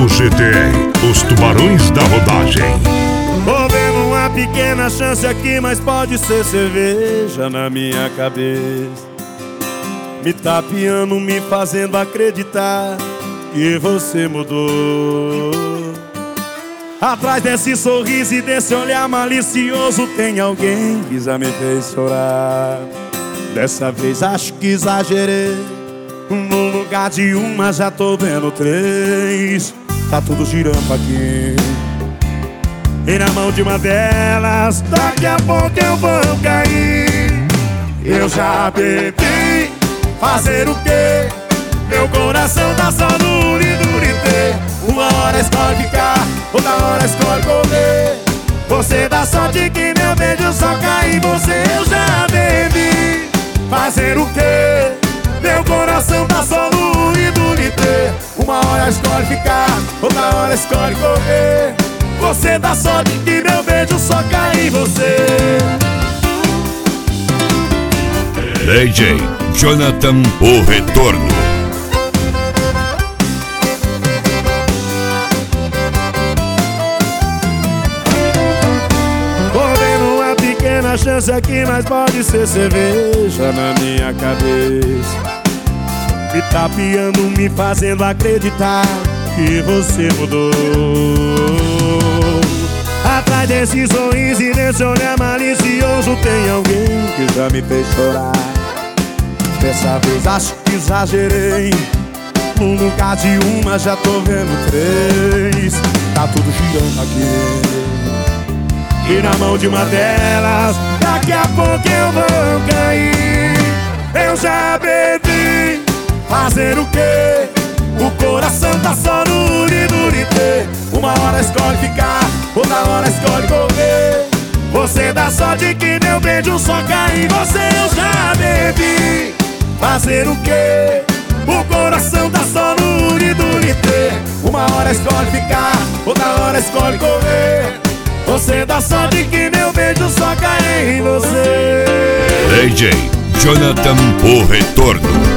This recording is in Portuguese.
Grupo GTR, os tubarões da rodagem. Tô vendo uma pequena chance aqui, mas pode ser cerveja na minha cabeça, me tapeando, me fazendo acreditar que você mudou. Atrás desse sorriso e desse olhar malicioso tem alguém que já me fez chorar. Dessa vez acho que exagerei, no lugar de uma já tô vendo três. Tá tudo girando aqui, e na mão de uma delas daqui a pouco eu vou cair. Eu já bebi, fazer o quê? Meu coração tá só no lidurité. Uma hora escolhe ficar, outra hora escolhe correr. Você dá sorte que meu beijo só cai em você. Eu já bebi, fazer o quê? Meu coração tá só no lidurité. Uma hora escolhe ficar, outra hora escolhe correr. Você dá sorte que meu beijo só cai em você. DJ Jonathan, o retorno. Tô vendo uma pequena chance aqui, mas pode ser cerveja na minha cabeça, me tapeando, me fazendo acreditar que você mudou. Atrás desse sorriso e desse olhar malicioso tem alguém que já me fez chorar. Dessa vez acho que exagerei, no lugar de uma já tô vendo três. Tá tudo girando aqui, e na mão de uma delas daqui a pouco eu vou cair. Eu já bebi, fazer o quê? O coração tá só no lidurité. Uma hora escolhe ficar, outra hora escolhe correr. Você dá sorte que meu beijo só cai em você. Eu já bebi, fazer o quê? O coração tá só no lidurité. Uma hora escolhe ficar, outra hora escolhe correr. Você dá sorte que meu beijo só cai em você. DJ Jonathan, o retorno.